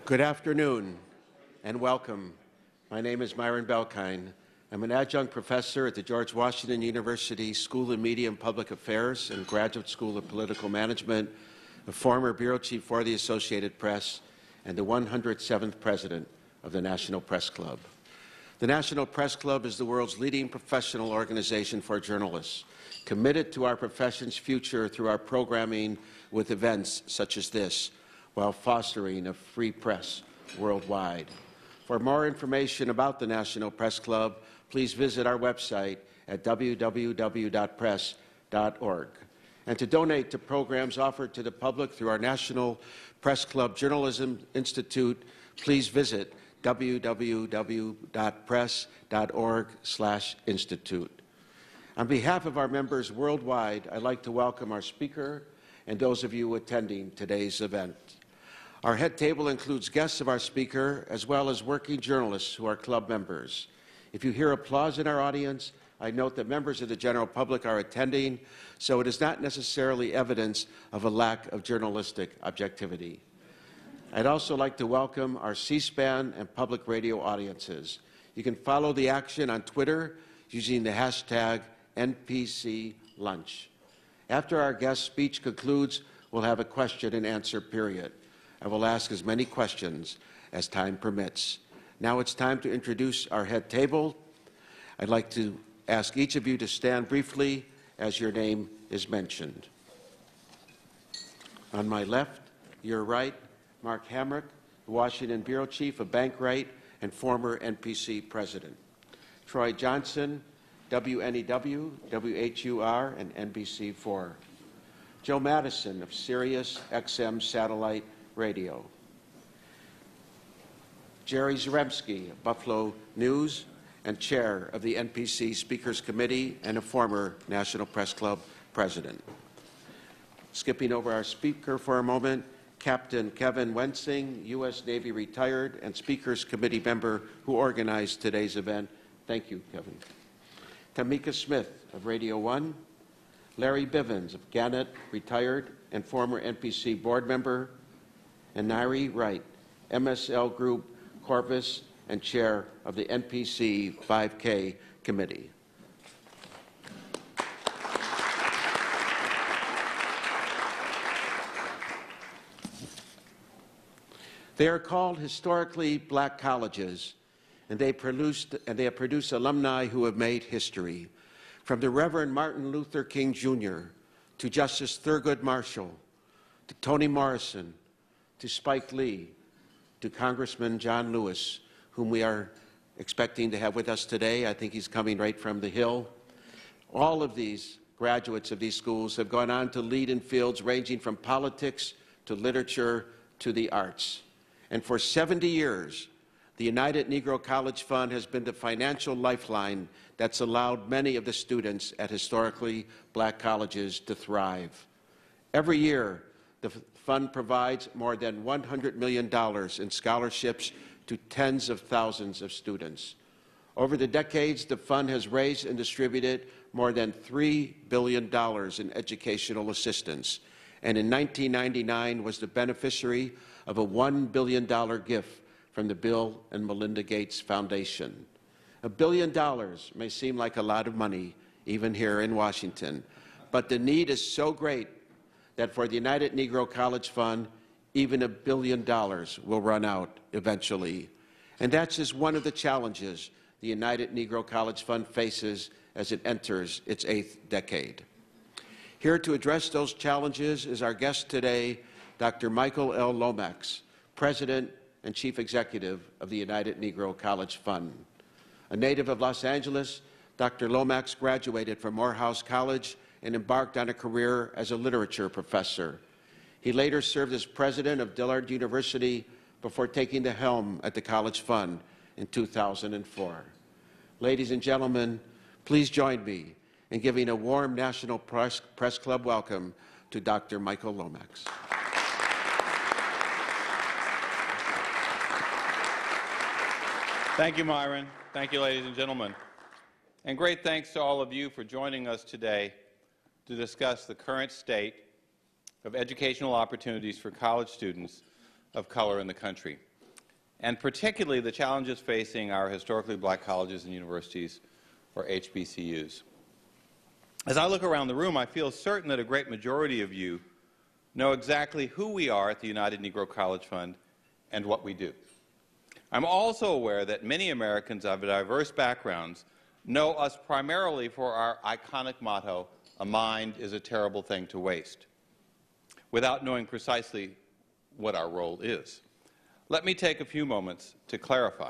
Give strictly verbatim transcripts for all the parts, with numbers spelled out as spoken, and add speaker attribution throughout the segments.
Speaker 1: Good afternoon and welcome. My name is Myron Belkind. I'm an adjunct professor at the George Washington University School of Media and Public Affairs and Graduate School of Political Management, a former bureau chief for the Associated Press, and the one hundred seventh president of the National Press Club. The National Press Club is the world's leading professional organization for journalists, committed to our profession's future through our programming with events such as this, while fostering a free press worldwide. For more information about the National Press Club, please visit our website at w w w dot press dot org. And to donate to programs offered to the public through our National Press Club Journalism Institute, please visit w w w dot press dot org slash institute. On behalf of our members worldwide, I'd like to welcome our speaker and those of you attending today's event. Our head table includes guests of our speaker, as well as working journalists who are club members. If you hear applause in our audience, I note that members of the general public are attending, so it is not necessarily evidence of a lack of journalistic objectivity. I'd also like to welcome our C-SPAN and public radio audiences. You can follow the action on Twitter using the hashtag N P C Lunch. After our guest speech concludes, we'll have a question and answer period. I will ask as many questions as time permits. Now it's time to introduce our head table. I'd like to ask each of you to stand briefly as your name is mentioned. On my left, your right, Mark Hamrick, the Washington Bureau Chief of Bankrate and former N P C President. Troy Johnson, W N E W, W H U R, and N B C four. Joe Madison of Sirius X M Satellite Radio. Jerry Zaremski of Buffalo News and chair of the N P C Speakers Committee and a former National Press Club president. Skipping over our speaker for a moment, Captain Kevin Wensing, U S Navy retired and Speakers Committee member who organized today's event. Thank you, Kevin. Tamika Smith of Radio One. Larry Bivens of Gannett, retired and former N P C board member. And Nairi Wright, M S L Group, Corvus, and chair of the N P C five K committee. They are called historically black colleges, and they, produced, and they have produced alumni who have made history. From the Reverend Martin Luther King Junior to Justice Thurgood Marshall, to Toni Morrison, to Spike Lee, to Congressman John Lewis, whom we are expecting to have with us today. I think he's coming right from the Hill. All of these graduates of these schools have gone on to lead in fields ranging from politics to literature to the arts. And for seventy years, the United Negro College Fund has been the financial lifeline that's allowed many of the students at historically black colleges to thrive. Every year, the fund provides more than one hundred million dollars in scholarships to tens of thousands of students. Over the decades, the fund has raised and distributed more than three billion dollars in educational assistance, and in nineteen ninety-nine was the beneficiary of a one billion dollar gift from the Bill and Melinda Gates Foundation. A billion dollars may seem like a lot of money, even here in Washington, but the need is so great that for the United Negro College Fund, even a billion dollars will run out eventually. And that's just one of the challenges the United Negro College Fund faces as it enters its eighth decade. Here to address those challenges is our guest today, Doctor Michael L. Lomax, President and Chief Executive of the United Negro College Fund. A native of Los Angeles, Doctor Lomax graduated from Morehouse College and embarked on a career as a literature professor. He later served as president of Dillard University before taking the helm at the College Fund in two thousand four. Ladies and gentlemen, please join me in giving a warm National Press, Press Club welcome to Doctor Michael Lomax.
Speaker 2: Thank you, Myron. Thank you, ladies and gentlemen. And great thanks to all of you for joining us today to discuss the current state of educational opportunities for college students of color in the country. and particularly the challenges facing our historically black colleges and universities, or H B C Us. As I look around the room, I feel certain that a great majority of you know exactly who we are at the United Negro College Fund and what we do. I'm also aware that many Americans of diverse backgrounds know us primarily for our iconic motto, "A mind is a terrible thing to waste," without knowing precisely what our role is. Let me take a few moments to clarify.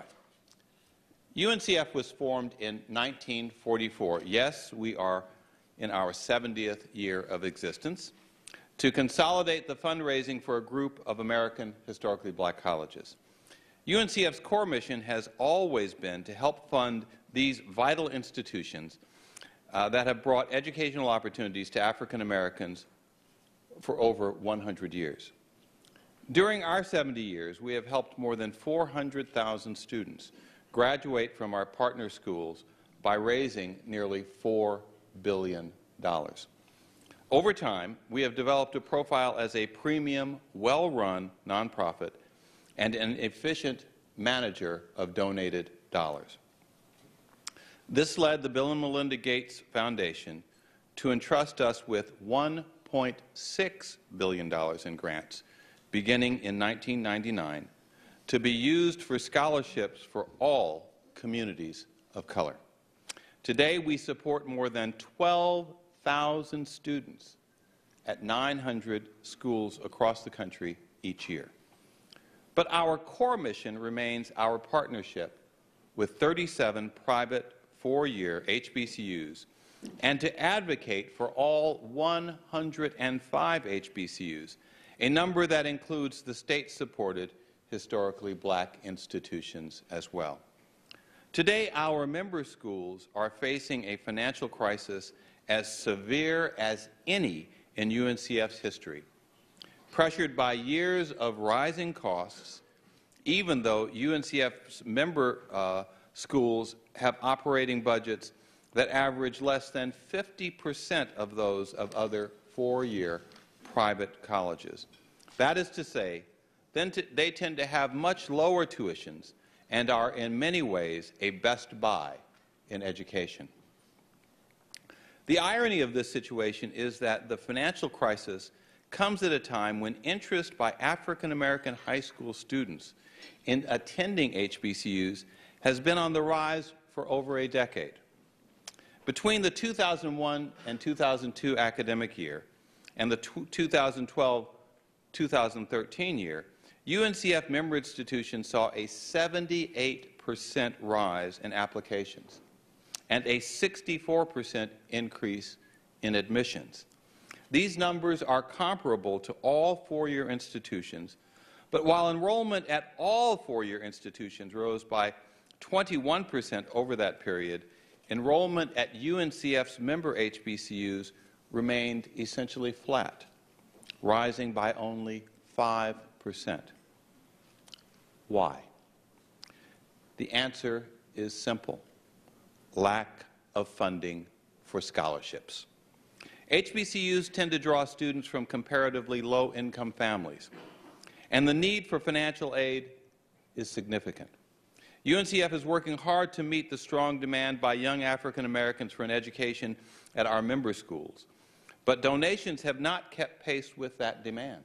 Speaker 2: U N C F was formed in nineteen forty-four. Yes, we are in our seventieth year of existence, to consolidate the fundraising for a group of American historically black colleges. U N C F's core mission has always been to help fund these vital institutions uh, that have brought educational opportunities to African Americans for over one hundred years. During our seventy years, we have helped more than four hundred thousand students graduate from our partner schools by raising nearly four billion dollars. Over time, we have developed a profile as a premium, well-run nonprofit and an efficient manager of donated dollars. This led the Bill and Melinda Gates Foundation to entrust us with one point six billion dollars in grants beginning in nineteen ninety-nine to be used for scholarships for all communities of color. Today, we support more than twelve thousand students at nine hundred schools across the country each year. But our core mission remains our partnership with thirty-seven private four-year H B C Us and to advocate for all one hundred five H B C Us, a number that includes the state-supported historically black institutions as well. Today, our member schools are facing a financial crisis as severe as any in U N C F's history, pressured by years of rising costs, even though U N C F's member uh, schools have operating budgets that average less than fifty percent of those of other four-year private colleges. That is to say, then t they tend to have much lower tuitions and are in many ways a best buy in education. The irony of this situation is that the financial crisis comes at a time when interest by African American high school students in attending H B C Us has been on the rise for over a decade. Between the two thousand one and two thousand two academic year and the two thousand twelve two thousand thirteen year, U N C F member institutions saw a seventy-eight percent rise in applications and a sixty-four percent increase in admissions. These numbers are comparable to all four-year institutions, but while enrollment at all four-year institutions rose by twenty-one percent over that period, enrollment at U N C F's member H B C Us remained essentially flat, rising by only five percent. Why? The answer is simple: lack of funding for scholarships. H B C Us tend to draw students from comparatively low-income families, and the need for financial aid is significant. U N C F is working hard to meet the strong demand by young African Americans for an education at our member schools, but donations have not kept pace with that demand,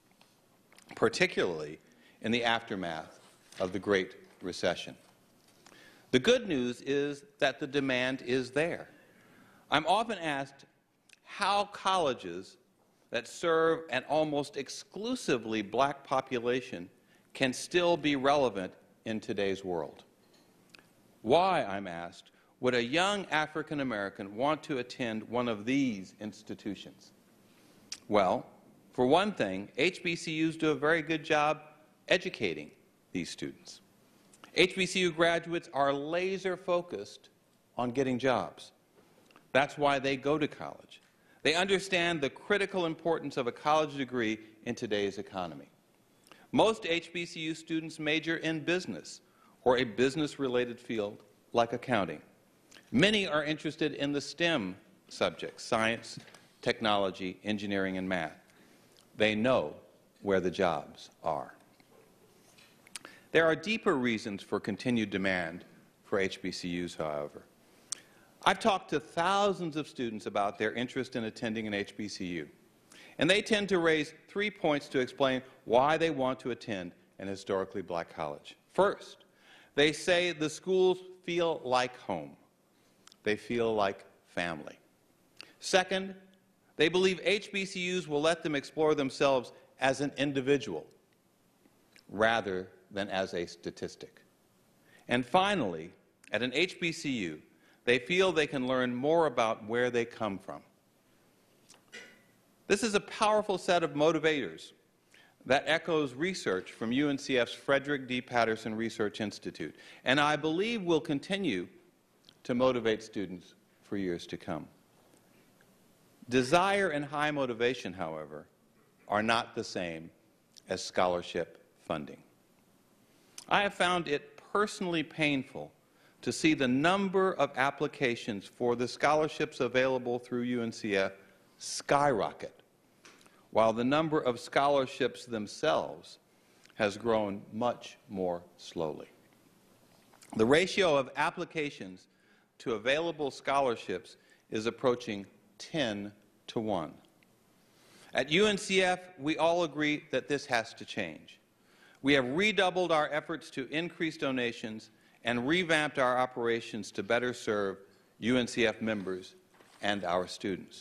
Speaker 2: particularly in the aftermath of the Great Recession. The good news is that the demand is there. I'm often asked how colleges that serve an almost exclusively black population can still be relevant in today's world. Why, I'm asked, would a young African American want to attend one of these institutions? Well, for one thing, H B C Us do a very good job educating these students. H B C U graduates are laser-focused on getting jobs. That's why they go to college. They understand the critical importance of a college degree in today's economy. Most H B C U students major in business or a business-related field like accounting. Many are interested in the STEM subjects: science, technology, engineering, and math. They know where the jobs are. There are deeper reasons for continued demand for H B C Us, however. I've talked to thousands of students about their interest in attending an H B C U, and they tend to raise three points to explain why they want to attend an historically black college. First, they say the schools feel like home. They feel like family. Second, they believe H B C Us will let them explore themselves as an individual rather than as a statistic. And finally, at an H B C U, they feel they can learn more about where they come from. This is a powerful set of motivators that echoes research from U N C F's Frederick D. Patterson Research Institute, and I believe will continue to motivate students for years to come. Desire and high motivation, however, are not the same as scholarship funding. I have found it personally painful to see the number of applications for the scholarships available through U N C F skyrocket, while the number of scholarships themselves has grown much more slowly. The ratio of applications to available scholarships is approaching ten to one. At U N C F, we all agree that this has to change. We have redoubled our efforts to increase donations and revamped our operations to better serve U N C F members and our students.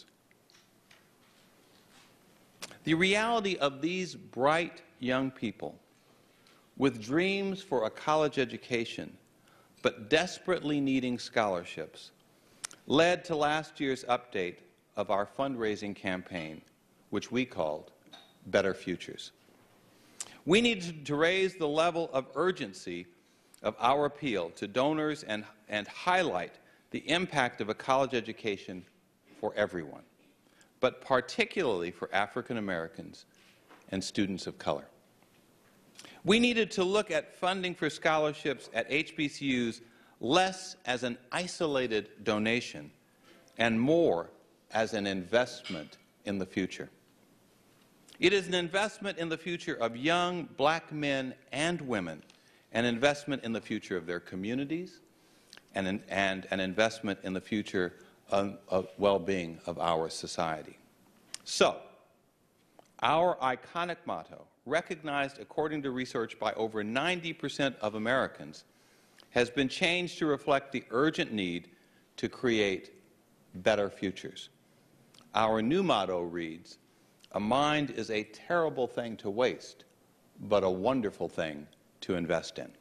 Speaker 2: The reality of these bright young people with dreams for a college education but desperately needing scholarships led to last year's update of our fundraising campaign, which we called Better Futures. We needed to raise the level of urgency of our appeal to donors and, and highlight the impact of a college education for everyone, but particularly for African Americans and students of color. We needed to look at funding for scholarships at H B C Us less as an isolated donation and more as an investment in the future. It is an investment in the future of young black men and women, an investment in the future of their communities, and an, and an investment in the future of, of well-being of our society. So, our iconic motto, recognized according to research by over ninety percent of Americans, has been changed to reflect the urgent need to create better futures. Our new motto reads, "A mind is a terrible thing to waste, but a wonderful thing to invest in."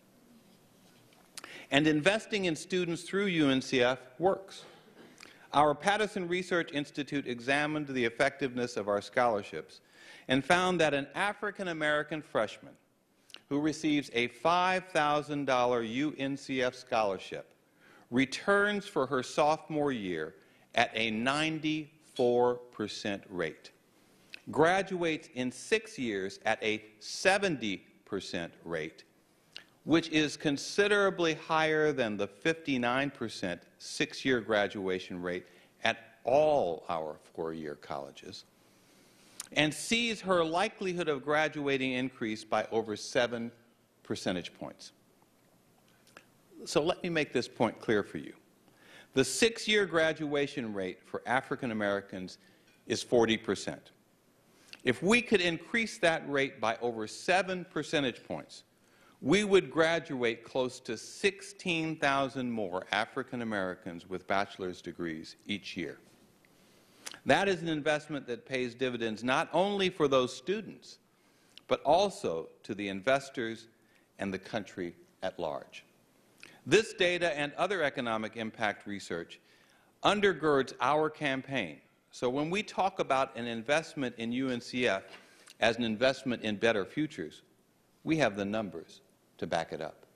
Speaker 2: And investing in students through U N C F works. Our Patterson Research Institute examined the effectiveness of our scholarships and found that an African American freshman who receives a five thousand dollar U N C F scholarship returns for her sophomore year at a ninety-four percent rate, graduates in six years at a seventy percent rate, which is considerably higher than the fifty-nine percent six-year graduation rate at all our four-year colleges, and sees her likelihood of graduating increase by over seven percentage points. So let me make this point clear for you. The six-year graduation rate for African Americans is forty percent. If we could increase that rate by over seven percentage points, we would graduate close to sixteen thousand more African Americans with bachelor's degrees each year. That is an investment that pays dividends not only for those students, but also to the investors and the country at large. This data and other economic impact research undergirds our campaign. So when we talk about an investment in U N C F as an investment in better futures, we have the numbers to back it up.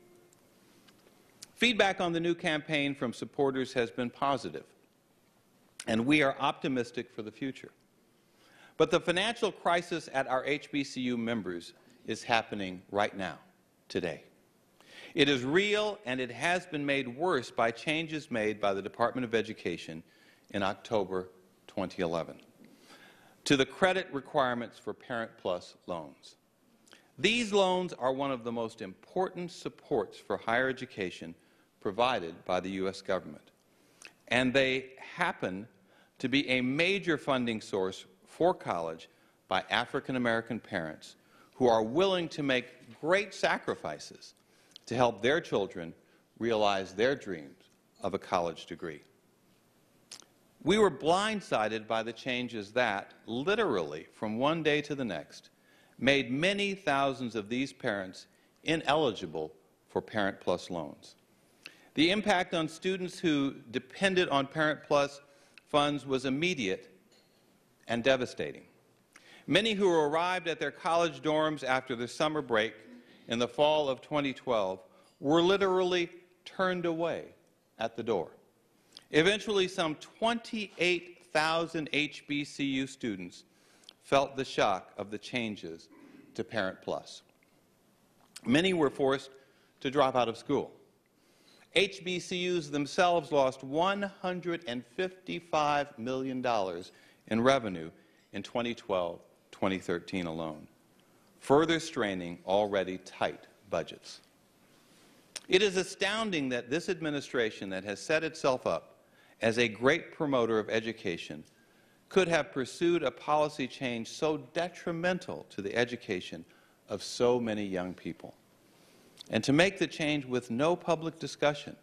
Speaker 2: Feedback on the new campaign from supporters has been positive, and we are optimistic for the future. But the financial crisis at our H B C U members is happening right now, today. It is real, and it has been made worse by changes made by the Department of Education in October twenty eleven to the credit requirements for Parent Plus loans. These loans are one of the most important supports for higher education provided by the U S government, and they happen to be a major funding source for college by African American parents who are willing to make great sacrifices to help their children realize their dreams of a college degree. We were blindsided by the changes that, literally from one day to the next, made many thousands of these parents ineligible for Parent Plus loans. The impact on students who depended on Parent Plus funds was immediate and devastating. Many who arrived at their college dorms after the summer break in the fall of twenty twelve were literally turned away at the door. Eventually, some twenty-eight thousand H B C U students felt the shock of the changes to Parent Plus. Many were forced to drop out of school. H B C Us themselves lost one hundred fifty-five million dollars in revenue in twenty twelve twenty thirteen alone, further straining already tight budgets. It is astounding that this administration that has set itself up as a great promoter of education could have pursued a policy change so detrimental to the education of so many young people, and to make the change with no public discussion,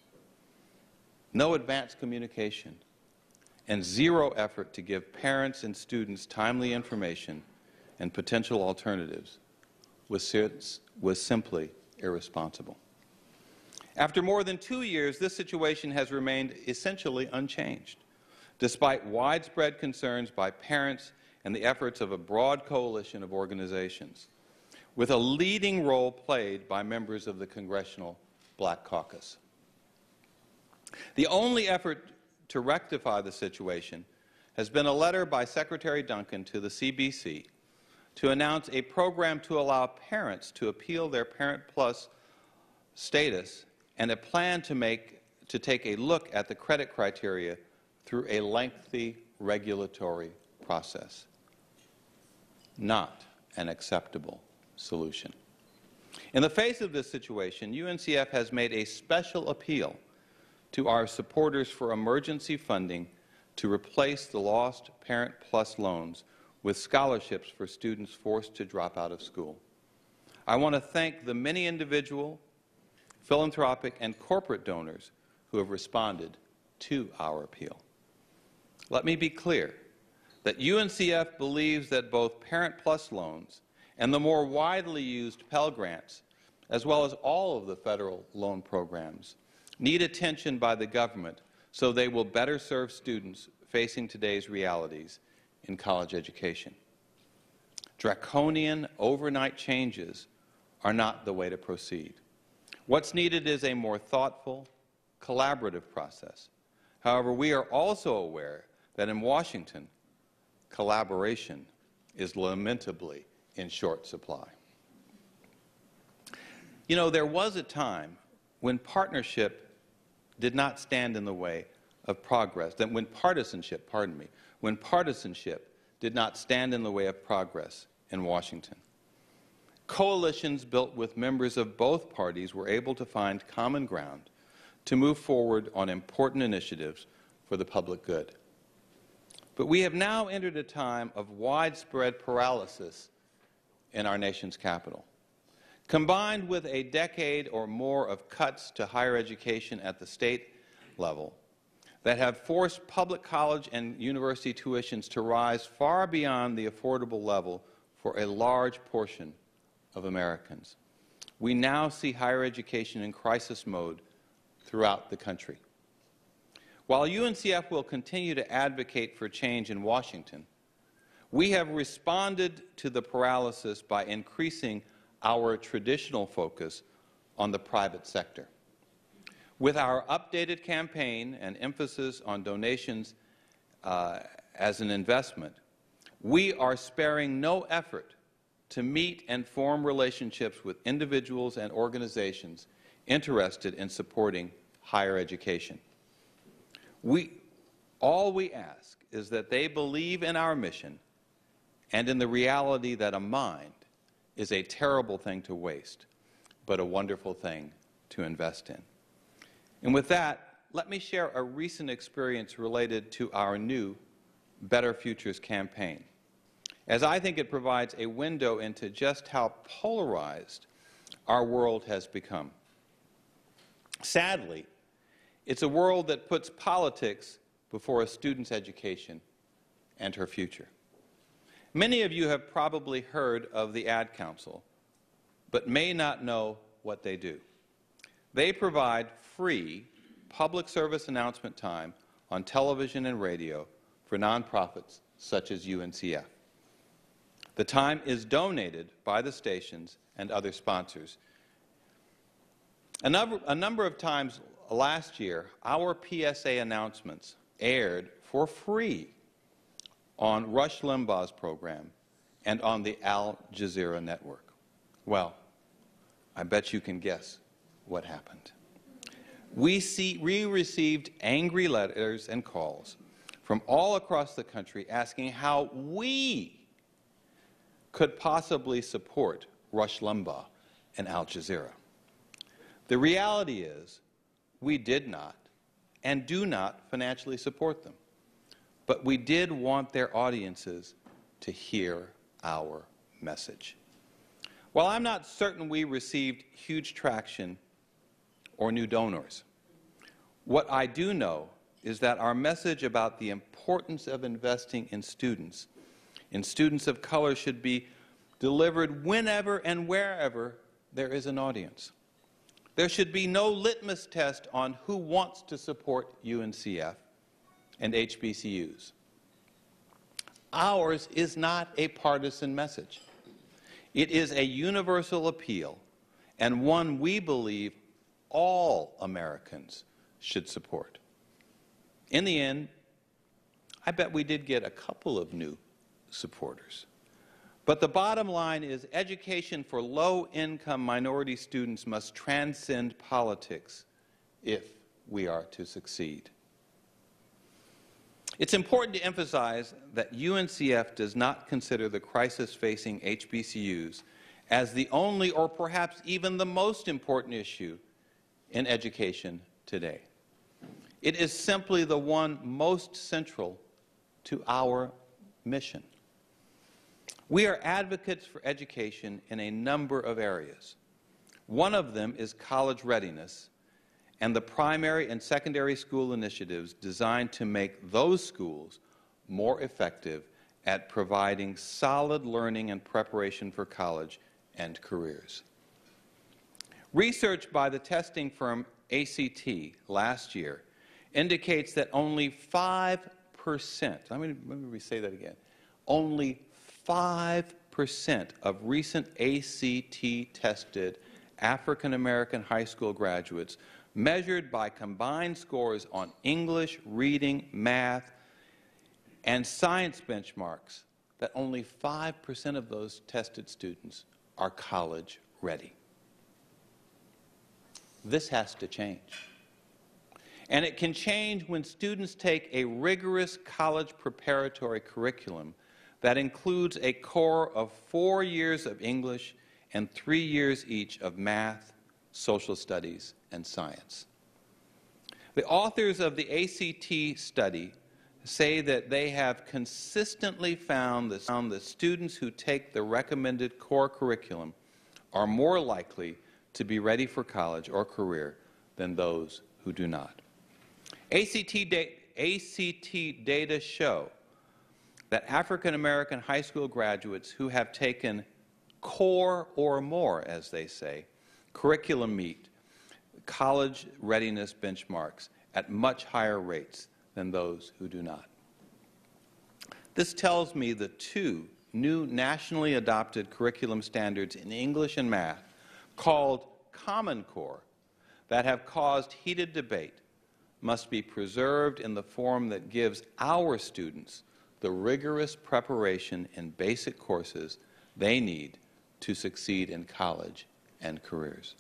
Speaker 2: no advanced communication, and zero effort to give parents and students timely information and potential alternatives was, was simply irresponsible. After more than two years, this situation has remained essentially unchanged, despite widespread concerns by parents and the efforts of a broad coalition of organizations, with a leading role played by members of the Congressional Black Caucus. The only effort to rectify the situation has been a letter by Secretary Duncan to the C B C to announce a program to allow parents to appeal their Parent Plus status, and a plan to, make, to take a look at the credit criteria through a lengthy regulatory process. Not an acceptable solution. In the face of this situation, U N C F has made a special appeal to our supporters for emergency funding to replace the lost Parent Plus loans with scholarships for students forced to drop out of school. I want to thank the many individual, philanthropic, and corporate donors who have responded to our appeal. Let me be clear that U N C F believes that both Parent Plus loans and the more widely used Pell Grants, as well as all of the federal loan programs, need attention by the government so they will better serve students facing today's realities in college education. Draconian overnight changes are not the way to proceed. What's needed is a more thoughtful, collaborative process. However, we are also aware that in Washington, collaboration is lamentably in short supply. You know, there was a time when partnership did not stand in the way of progress, that when partisanship, pardon me, when partisanship did not stand in the way of progress in Washington. Coalitions built with members of both parties were able to find common ground to move forward on important initiatives for the public good. But we have now entered a time of widespread paralysis in our nation's capital. Combined with a decade or more of cuts to higher education at the state level that have forced public college and university tuitions to rise far beyond the affordable level for a large portion of Americans, we now see higher education in crisis mode throughout the country. While U N C F will continue to advocate for change in Washington, we have responded to the paralysis by increasing our traditional focus on the private sector. With our updated campaign and emphasis on donations uh, as an investment, we are sparing no effort to meet and form relationships with individuals and organizations interested in supporting higher education. We, all we ask is that they believe in our mission and in the reality that a mind is a terrible thing to waste, but a wonderful thing to invest in. And with that, let me share a recent experience related to our new Better Futures campaign, as I think it provides a window into just how polarized our world has become. Sadly, it's a world that puts politics before a student's education and her future. Many of you have probably heard of the Ad Council, but may not know what they do. They provide free public service announcement time on television and radio for nonprofits such as U N C F. The time is donated by the stations and other sponsors. A number, a number of times last year, our P S A announcements aired for free on Rush Limbaugh's program and on the Al Jazeera network. Well, I bet you can guess what happened. We, see, we received angry letters and calls from all across the country asking how we could possibly support Rush Limbaugh and Al Jazeera. The reality is, we did not and do not financially support them, but we did want their audiences to hear our message. While I'm not certain we received huge traction or new donors, what I do know is that our message about the importance of investing in students, in students of color, should be delivered whenever and wherever there is an audience. There should be no litmus test on who wants to support U N C F and H B C Us. Ours is not a partisan message. It is a universal appeal, and one we believe all Americans should support. In the end, I bet we did get a couple of new supporters. But the bottom line is education for low-income minority students must transcend politics if we are to succeed. It's important to emphasize that U N C F does not consider the crisis facing H B C Us as the only or perhaps even the most important issue in education today. It is simply the one most central to our mission. We are advocates for education in a number of areas. One of them is college readiness and the primary and secondary school initiatives designed to make those schools more effective at providing solid learning and preparation for college and careers. Research by the testing firm A C T last year indicates that only five percent, let me, let me say that again, only five percent of recent A C T-tested African American high school graduates, measured by combined scores on English, reading, math, and science benchmarks, that only five percent of those tested students are college ready. This has to change. And it can change when students take a rigorous college preparatory curriculum that includes a core of four years of English and three years each of math, social studies, and science. The authors of the A C T study say that they have consistently found that, found that students who take the recommended core curriculum are more likely to be ready for college or career than those who do not. A C T, da- A C T data show that African American high school graduates who have taken core or more, as they say, curriculum meet college readiness benchmarks at much higher rates than those who do not. This tells me the two new nationally adopted curriculum standards in English and math, called Common Core, that have caused heated debate, must be preserved in the form that gives our students the rigorous preparation in basic courses they need to succeed in college and careers.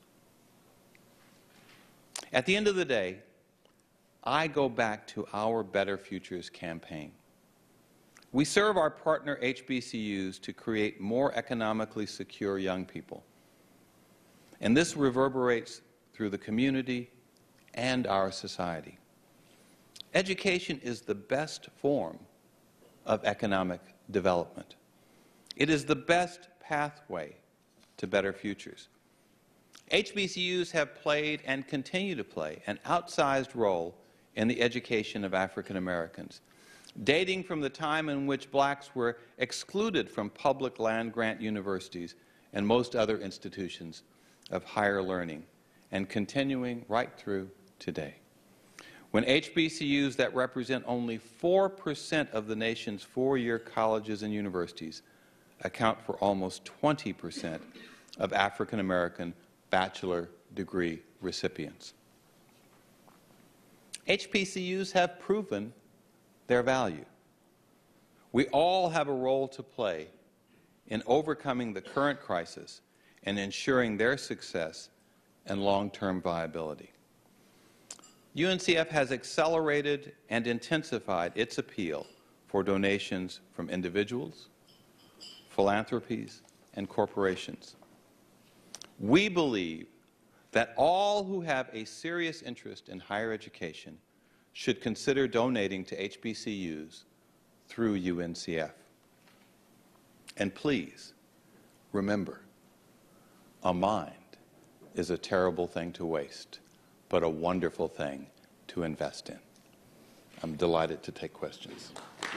Speaker 2: At the end of the day, I go back to our Better Futures campaign. We serve our partner H B C Us to create more economically secure young people. And this reverberates through the community and our society. Education is the best form of economic development. It is the best pathway to better futures. H B C Us have played and continue to play an outsized role in the education of African Americans, dating from the time in which blacks were excluded from public land-grant universities and most other institutions of higher learning, and continuing right through today. When H B C Us that represent only four percent of the nation's four-year colleges and universities account for almost twenty percent of African American bachelor degree recipients. H B C Us have proven their value. We all have a role to play in overcoming the current crisis and ensuring their success and long-term viability. U N C F has accelerated and intensified its appeal for donations from individuals, philanthropies, and corporations. We believe that all who have a serious interest in higher education should consider donating to H B C Us through U N C F. And please, remember, a mind is a terrible thing to waste, but a wonderful thing to invest in. I'm delighted to take questions.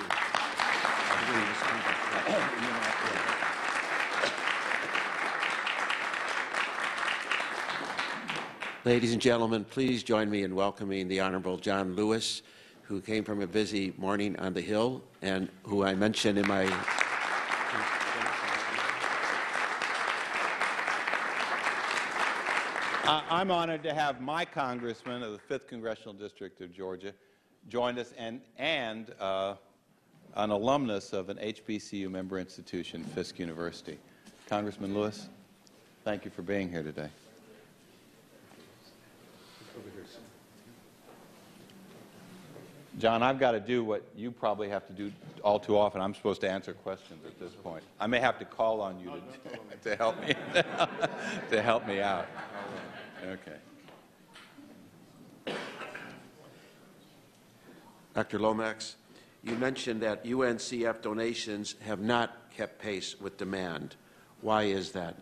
Speaker 1: Ladies and gentlemen, please join me in welcoming the Honorable John Lewis, who came from a busy morning on the Hill and who I mentioned in my
Speaker 2: Uh, I'm honored to have my congressman of the fifth Congressional District of Georgia join us, and, and uh, an alumnus of an H B C U member institution, Fisk University. Congressman Lewis, thank you for being here today. John, I've got to do what you probably have to do all too often. I'm supposed to answer questions at this point. I may have to call on you to, to help me to help me out. Okay.
Speaker 1: Doctor Lomax, you mentioned that U N C F donations have not kept pace with demand. Why is that?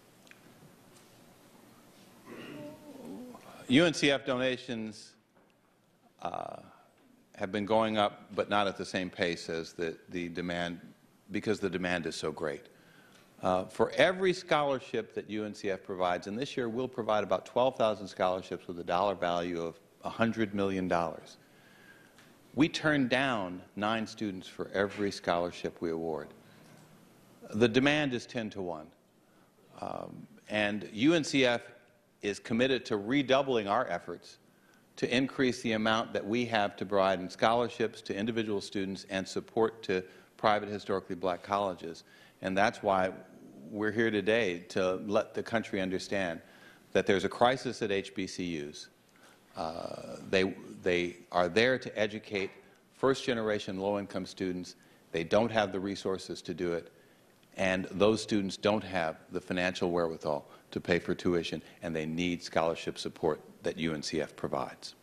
Speaker 2: U N C F donations uh, have been going up, but not at the same pace as the, the demand, because the demand is so great. Uh, for every scholarship that U N C F provides, and this year we'll provide about twelve thousand scholarships with a dollar value of one hundred million dollars. We turn down nine students for every scholarship we award. The demand is ten to one. Um, and U N C F is committed to redoubling our efforts to increase the amount that we have to provide in scholarships to individual students and support to private historically black colleges. And that's why we're here today, to let the country understand that there's a crisis at H B C Us. Uh, they, they are there to educate first-generation low-income students. They don't have the resources to do it, and those students don't have the financial wherewithal to pay for tuition, and they need scholarship support that U N C F provides.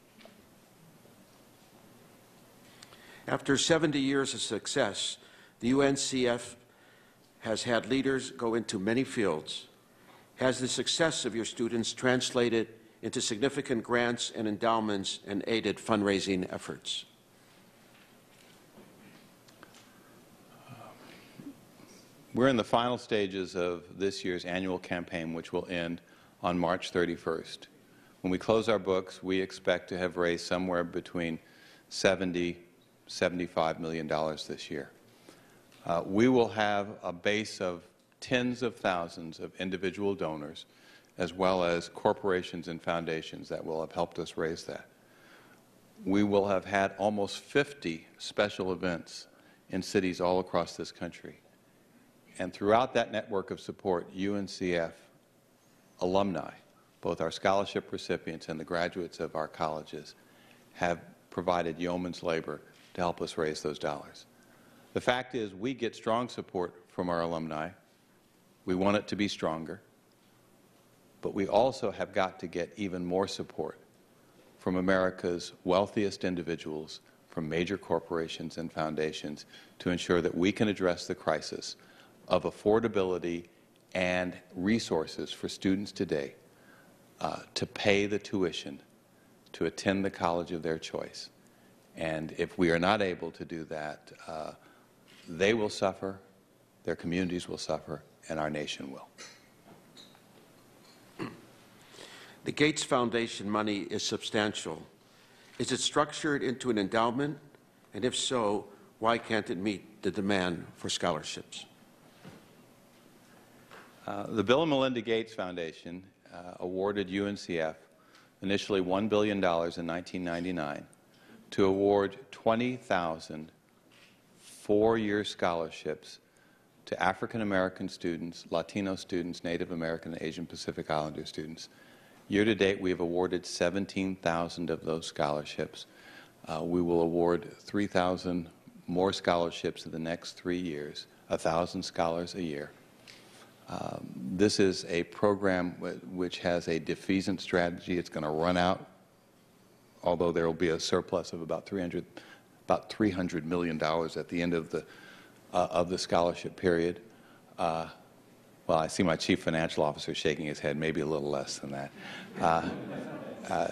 Speaker 1: After seventy years of success, the U N C F has had leaders go into many fields. Has the success of your students translated into significant grants and endowments and aided fundraising efforts?
Speaker 2: We're in the final stages of this year's annual campaign, which will end on March thirty-first. When we close our books, we expect to have raised somewhere between seventy, seventy-five million dollars this year. Uh, we will have a base of tens of thousands of individual donors, as well as corporations and foundations that will have helped us raise that. We will have had almost fifty special events in cities all across this country. And throughout that network of support, U N C F alumni, both our scholarship recipients and the graduates of our colleges, have provided yeoman's labor to help us raise those dollars. The fact is, we get strong support from our alumni. We want it to be stronger. But we also have got to get even more support from America's wealthiest individuals, from major corporations and foundations, to ensure that we can address the crisis of affordability and resources for students today uh, to pay the tuition to attend the college of their choice. And if we are not able to do that, uh, they will suffer, their communities will suffer, and our nation will.
Speaker 1: The Gates Foundation money is substantial. Is it structured into an endowment? And if so, why can't it meet the demand for scholarships?
Speaker 2: Uh, the Bill and Melinda Gates Foundation uh, awarded U N C F initially one billion dollars in nineteen ninety-nine to award twenty thousand four-year scholarships to African American students, Latino students, Native American, and Asian Pacific Islander students. Year to date, we have awarded seventeen thousand of those scholarships. Uh, we will award three thousand more scholarships in the next three years, one thousand scholars a year. Um, this is a program which has a defeasance strategy. It's going to run out, although there will be a surplus of about three hundred, about three hundred million dollars at the end of the uh, of the scholarship period. Uh, Well, I see my chief financial officer shaking his head, maybe a little less than that. Uh, uh,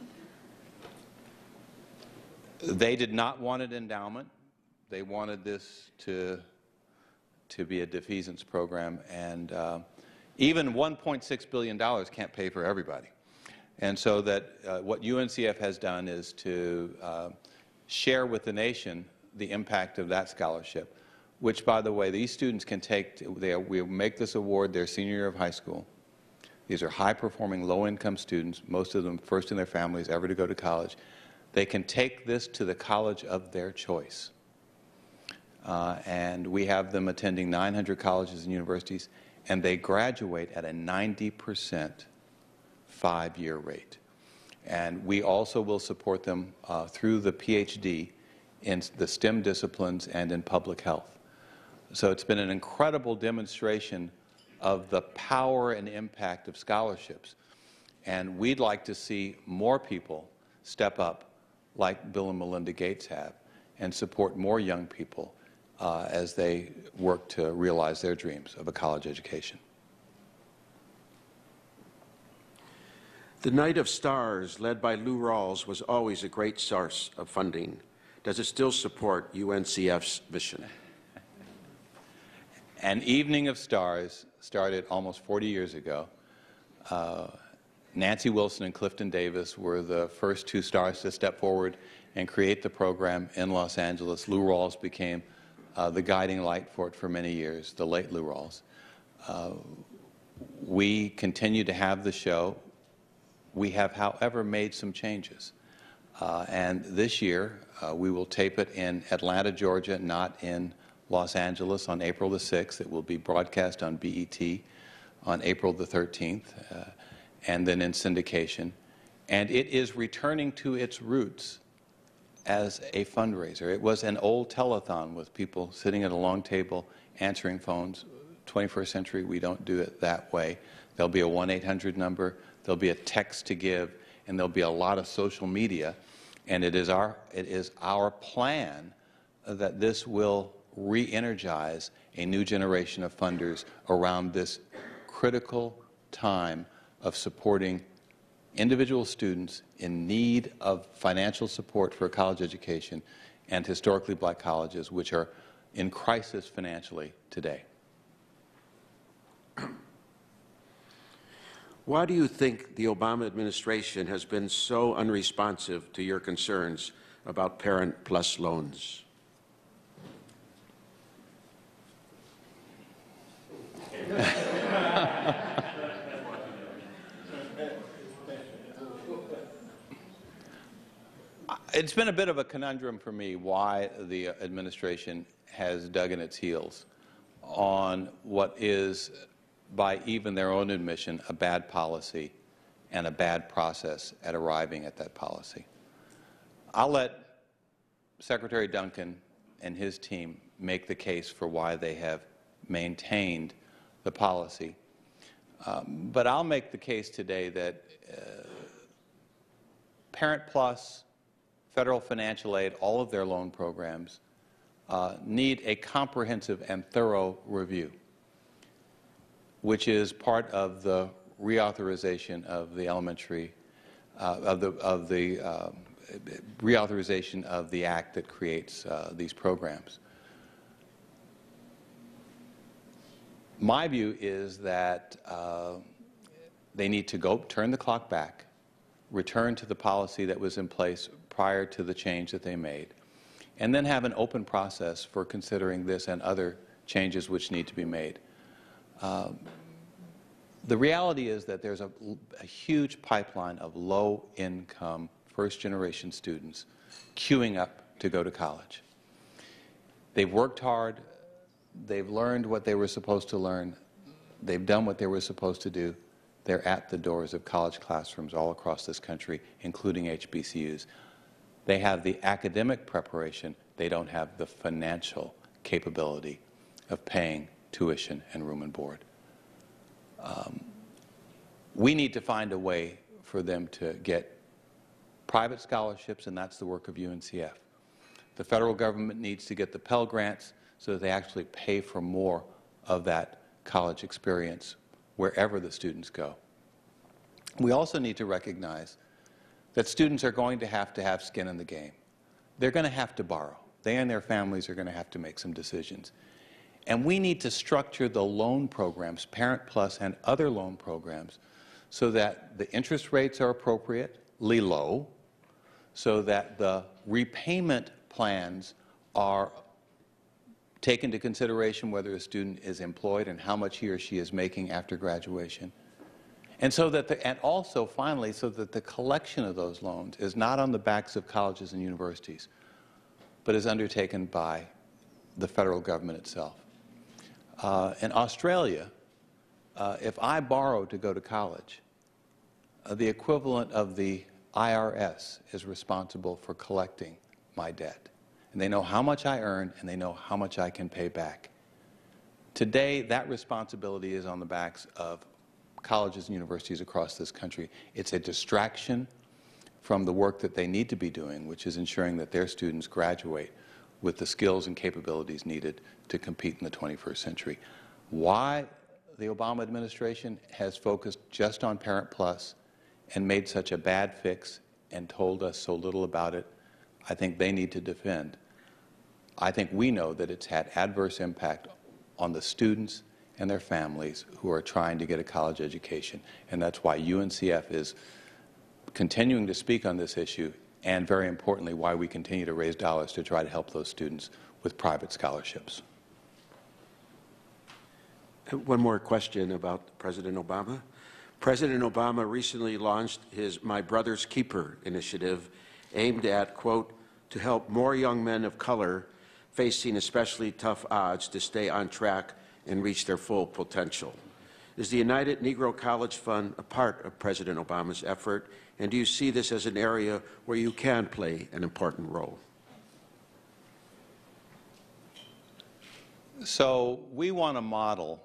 Speaker 2: they did not want an endowment. They wanted this to, to be a defeasance program, and uh, even one point six billion dollars can't pay for everybody. And so that uh, what U N C F has done is to uh, share with the nation the impact of that scholarship, which, by the way, these students can take, they, we make this award their senior year of high school. These are high-performing, low-income students, most of them first in their families ever to go to college. They can take this to the college of their choice. Uh, and we have them attending nine hundred colleges and universities, and they graduate at a ninety percent five-year rate. And we also will support them uh, through the PhD in the STEM disciplines and in public health. So it's been an incredible demonstration of the power and impact of scholarships. And we'd like to see more people step up like Bill and Melinda Gates have and support more young people uh, as they work to realize their dreams of a college education.
Speaker 1: The Night of Stars, led by Lou Rawls, was always a great source of funding. Does it still support U N C F's mission?
Speaker 2: An Evening of Stars started almost forty years ago. Uh, Nancy Wilson and Clifton Davis were the first two stars to step forward and create the program in Los Angeles. Lou Rawls became uh, the guiding light for it for many years, the late Lou Rawls. Uh, we continue to have the show. We have, however, made some changes. Uh, and this year, uh, we will tape it in Atlanta, Georgia, not in Los Angeles, on April the sixth. It will be broadcast on B E T on April the thirteenth, uh, and then in syndication. And it is returning to its roots as a fundraiser. It was an old telethon with people sitting at a long table answering phones. twenty-first century, we don't do it that way. There'll be a one eight hundred number, there'll be a text to give, and there'll be a lot of social media. And it is our, it is our plan that this will re-energize a new generation of funders around this critical time of supporting individual students in need of financial support for a college education and historically black colleges which are in crisis financially today.
Speaker 1: Why do you think the Obama administration has been so unresponsive to your concerns about Parent Plus loans?
Speaker 2: It's been a bit of a conundrum for me why the administration has dug in its heels on what is, by even their own admission, a bad policy and a bad process at arriving at that policy. I'll let Secretary Duncan and his team make the case for why they have maintained the policy. Um, but I'll make the case today that uh, Parent Plus, federal financial aid, all of their loan programs uh, need a comprehensive and thorough review, which is part of the reauthorization of the elementary, uh, of the, of the uh, reauthorization of the act that creates uh, these programs. My view is that uh, they need to go turn the clock back, return to the policy that was in place prior to the change that they made, and then have an open process for considering this and other changes which need to be made. Uh, the reality is that there's a, a huge pipeline of low-income, first-generation students queuing up to go to college. They've worked hard. They've learned what they were supposed to learn. They've done what they were supposed to do. They're at the doors of college classrooms all across this country, including H B C Us. They have the academic preparation. They don't have the financial capability of paying tuition and room and board. Um, we need to find a way for them to get private scholarships, and that's the work of U N C F. The federal government needs to get the Pell Grants so that they actually pay for more of that college experience wherever the students go. We also need to recognize that students are going to have to have skin in the game. They're going to have to borrow. They and their families are going to have to make some decisions. And we need to structure the loan programs, Parent Plus and other loan programs, so that the interest rates are appropriately low, so that the repayment plans are take into consideration whether a student is employed and how much he or she is making after graduation. And so that the, and also finally, so that the collection of those loans is not on the backs of colleges and universities, but is undertaken by the federal government itself. Uh, in Australia, uh, if I borrow to go to college, uh, the equivalent of the I R S is responsible for collecting my debt. And they know how much I earn, and they know how much I can pay back. Today, that responsibility is on the backs of colleges and universities across this country. It's a distraction from the work that they need to be doing, which is ensuring that their students graduate with the skills and capabilities needed to compete in the twenty-first century. Why the Obama administration has focused just on Parent Plus and made such a bad fix and told us so little about it, I think they need to defend. I think we know that it's had adverse impact on the students and their families who are trying to get a college education, and that's why U N C F is continuing to speak on this issue, and very importantly, why we continue to raise dollars to try to help those students with private scholarships.
Speaker 1: One more question about President Obama. President Obama recently launched his My Brother's Keeper initiative aimed at, quote, to help more young men of color facing especially tough odds to stay on track and reach their full potential. Is the United Negro College Fund a part of President Obama's effort, and do you see this as an area where you can play an important role?
Speaker 2: So we want to model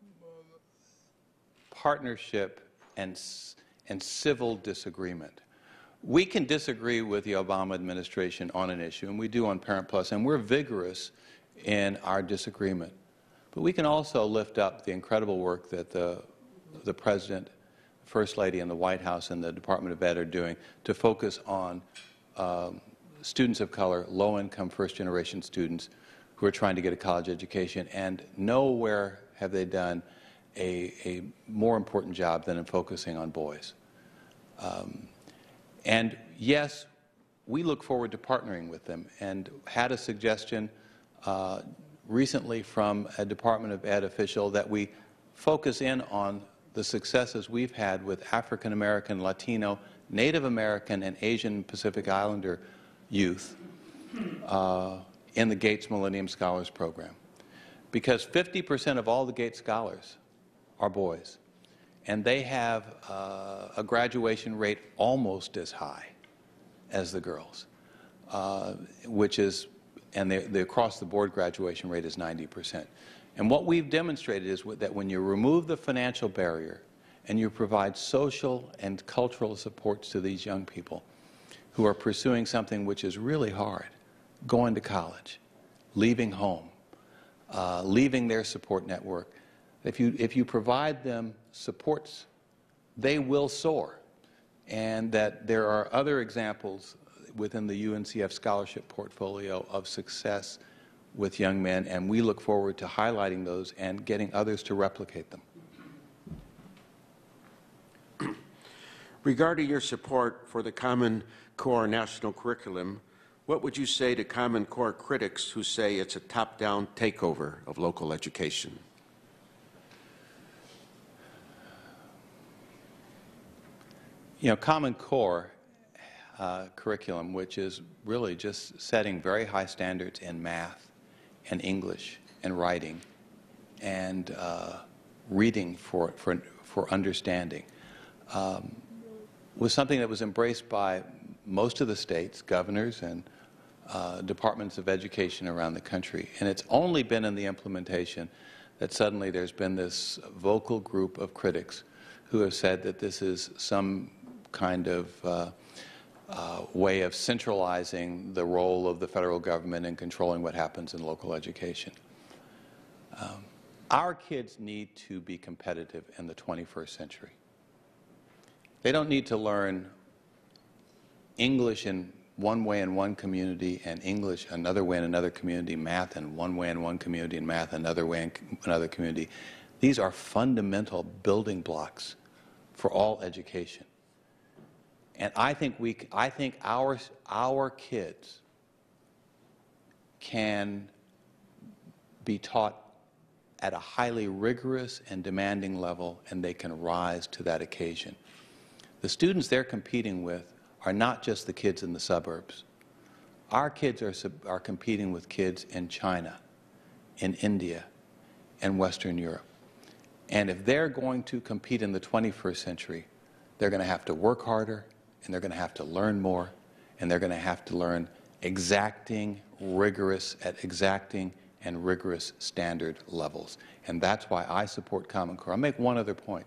Speaker 2: partnership and, and civil disagreement. We can disagree with the Obama administration on an issue, and we do on Parent Plus, and we're vigorous in our disagreement. But we can also lift up the incredible work that the, the President, First Lady, and the White House and the Department of Ed are doing to focus on um, students of color, low-income, first-generation students who are trying to get a college education, and nowhere have they done a, a more important job than in focusing on boys. Um, And yes, we look forward to partnering with them, and had a suggestion uh, recently from a Department of Ed official that we focus in on the successes we've had with African American, Latino, Native American, and Asian Pacific Islander youth uh, in the Gates Millennium Scholars Program. Because fifty percent of all the Gates Scholars are boys, and they have uh, a graduation rate almost as high as the girls, uh, which is and the, the across-the-board graduation rate is ninety percent. And what we've demonstrated is that when you remove the financial barrier and you provide social and cultural supports to these young people who are pursuing something which is really hard, going to college, leaving home, uh, leaving their support network, if you, if you provide them supports, they will soar. And that there are other examples within the U N C F scholarship portfolio of success with young men, and we look forward to highlighting those and getting others to replicate them.
Speaker 1: Regarding your support for the Common Core national curriculum, what would you say to Common Core critics who say it's a top-down takeover of local education?
Speaker 2: You know, Common Core uh, curriculum, which is really just setting very high standards in math and English and writing and uh, reading for, for, for understanding, um, was something that was embraced by most of the states, governors, and uh, departments of education around the country. And it's only been in the implementation that suddenly there's been this vocal group of critics who have said that this is some kind of uh, uh, way of centralizing the role of the federal government in controlling what happens in local education. Um, our kids need to be competitive in the twenty-first century. They don't need to learn English in one way in one community and English another way in another community, math in one way in one community and math another way in another community. These are fundamental building blocks for all education. And I think we, I think our, our kids can be taught at a highly rigorous and demanding level, and they can rise to that occasion. The students they're competing with are not just the kids in the suburbs. Our kids are, are competing with kids in China, in India, and Western Europe. And if they're going to compete in the twenty-first century, they're going to have to work harder, and they're going to have to learn more, and they're going to have to learn exacting, rigorous, at exacting and rigorous standard levels. And that's why I support Common Core. I'll make one other point.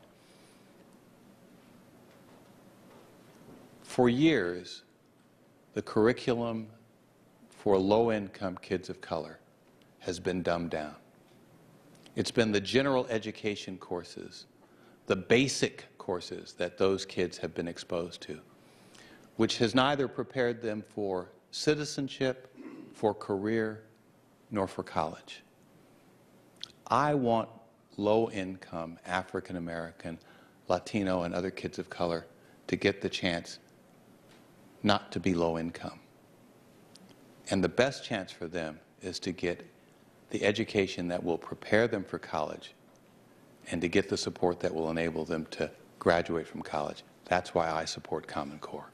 Speaker 2: For years, the curriculum for low-income kids of color has been dumbed down. It's been the general education courses, the basic courses that those kids have been exposed to, which has neither prepared them for citizenship, for career, nor for college. I want low-income African American, Latino, and other kids of color to get the chance not to be low income. And the best chance for them is to get the education that will prepare them for college and to get the support that will enable them to graduate from college. That's why I support Common Core.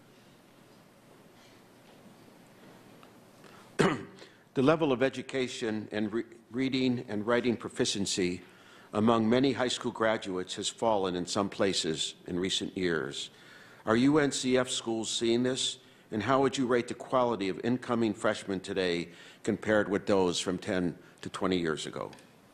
Speaker 1: The level of education and re reading and writing proficiency among many high school graduates has fallen in some places in recent years. Are U N C F schools seeing this? And how would you rate the quality of incoming freshmen today compared with those from ten to twenty years ago?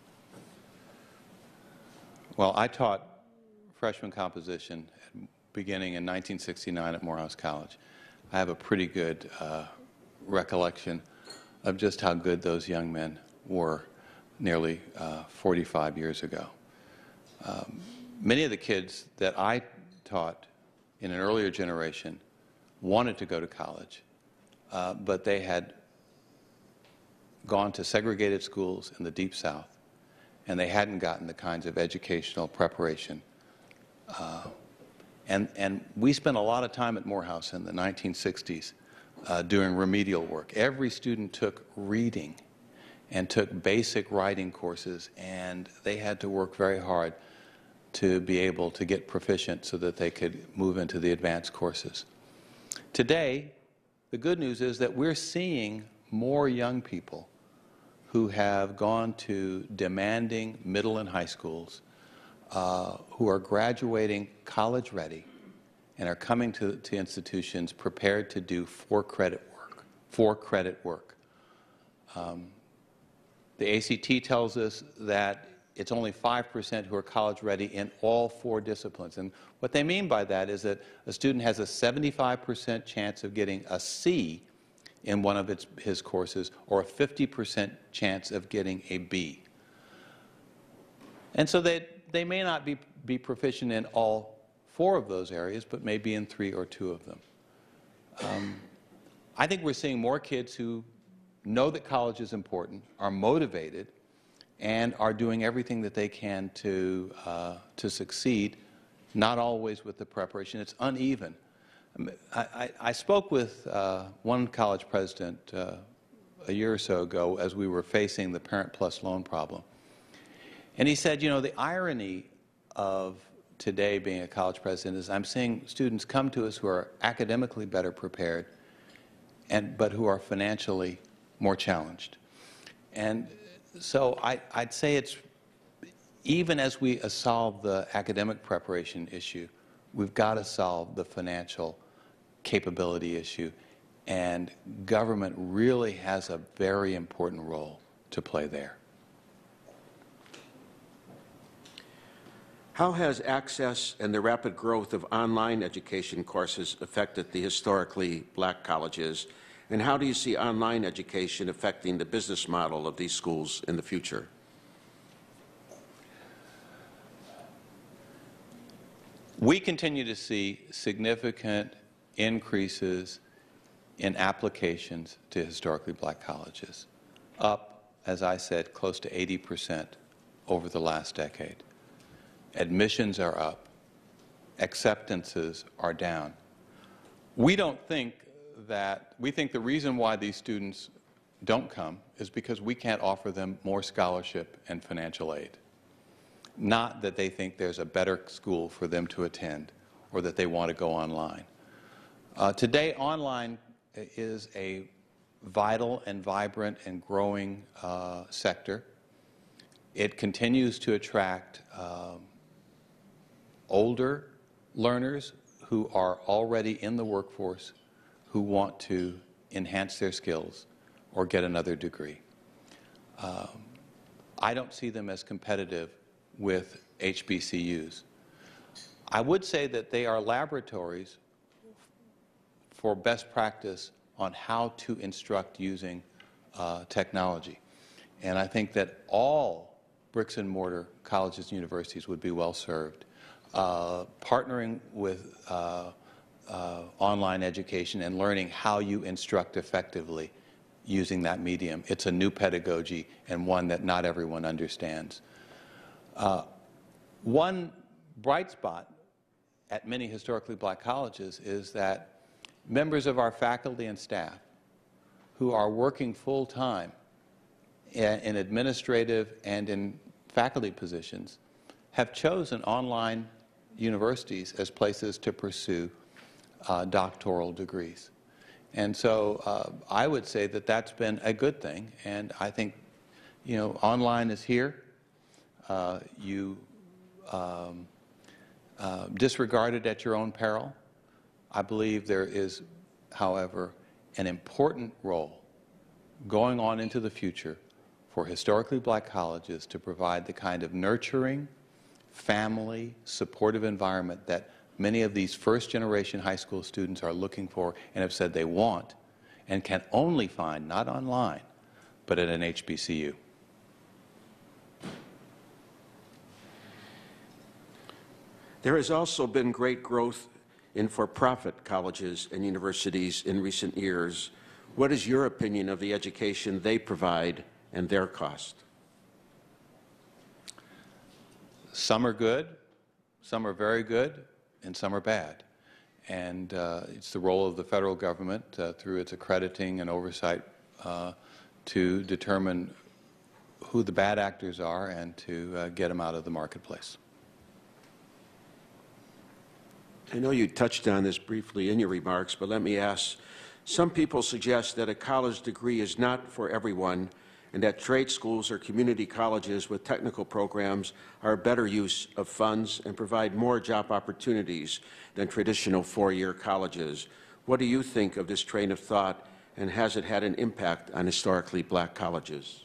Speaker 2: Well, I taught freshman composition beginning in nineteen sixty-nine at Morehouse College. I have a pretty good uh, recollection of just how good those young men were nearly uh, forty-five years ago. Um, many of the kids that I taught in an earlier generation wanted to go to college, uh, but they had gone to segregated schools in the Deep South, and they hadn't gotten the kinds of educational preparation. Uh, and, and we spent a lot of time at Morehouse in the nineteen sixties uh, doing remedial work. Every student took reading and took basic writing courses, and they had to work very hard to be able to get proficient so that they could move into the advanced courses. Today, the good news is that we're seeing more young people who have gone to demanding middle and high schools, uh, who are graduating college ready and are coming to, to institutions prepared to do for credit work, for credit work. Um, the A C T tells us that it's only five percent who are college ready in all four disciplines. And what they mean by that is that a student has a seventy-five percent chance of getting a C in one of its, his courses, or a fifty percent chance of getting a B. And so they, they may not be, be proficient in all four of those areas, but maybe in three or two of them. Um, I think we're seeing more kids who know that college is important, are motivated, and are doing everything that they can to, uh, to succeed, not always with the preparation. It's uneven. I, I, I spoke with uh, one college president uh, a year or so ago as we were facing the Parent Plus loan problem. And he said, you know, the irony of today being a college president is I'm seeing students come to us who are academically better prepared, and, but who are financially more challenged. And so I, I'd say it's, even as we solve the academic preparation issue, we've got to solve the financial capability issue. And government really has a very important role to play there.
Speaker 1: How has access and the rapid growth of online education courses affected the historically black colleges? And how do you see online education affecting the business model of these schools in the future?
Speaker 2: We continue to see significant increases in applications to historically black colleges, up, as I said, close to eighty percent over the last decade. Admissions are up, acceptances are down. We don't think that, we think the reason why these students don't come is because we can't offer them more scholarship and financial aid. Not that they think there's a better school for them to attend or that they want to go online. Uh, today, online is a vital and vibrant and growing uh, sector. It continues to attract um, older learners who are already in the workforce who want to enhance their skills or get another degree. Um, I don't see them as competitive with H B C Us. I would say that they are laboratories for best practice on how to instruct using uh, technology. And I think that all bricks and mortar colleges and universities would be well served. Uh, partnering with uh, uh, online education and learning how you instruct effectively using that medium. It's a new pedagogy and one that not everyone understands. Uh, one bright spot at many historically black colleges is that members of our faculty and staff who are working full-time in, in administrative and in faculty positions have chosen online universities as places to pursue uh, doctoral degrees. And so uh, I would say that that's been a good thing, and I think, you know, online is here. Uh, you um, uh, disregard it at your own peril. I believe there is, however, an important role going on into the future for historically black colleges to provide the kind of nurturing, family, supportive environment that many of these first-generation high school students are looking for and have said they want and can only find, not online, but at an H B C U.
Speaker 1: There has also been great growth in for-profit colleges and universities in recent years. What is your opinion of the education they provide and their cost?
Speaker 2: Some are good, some are very good, and some are bad. And uh, it's the role of the federal government uh, through its accrediting and oversight uh, to determine who the bad actors are and to uh, get them out of the marketplace.
Speaker 1: I know you touched on this briefly in your remarks, but let me ask, some people suggest that a college degree is not for everyone and that trade schools or community colleges with technical programs are a better use of funds and provide more job opportunities than traditional four-year colleges. What do you think of this train of thought, and has it had an impact on historically black colleges?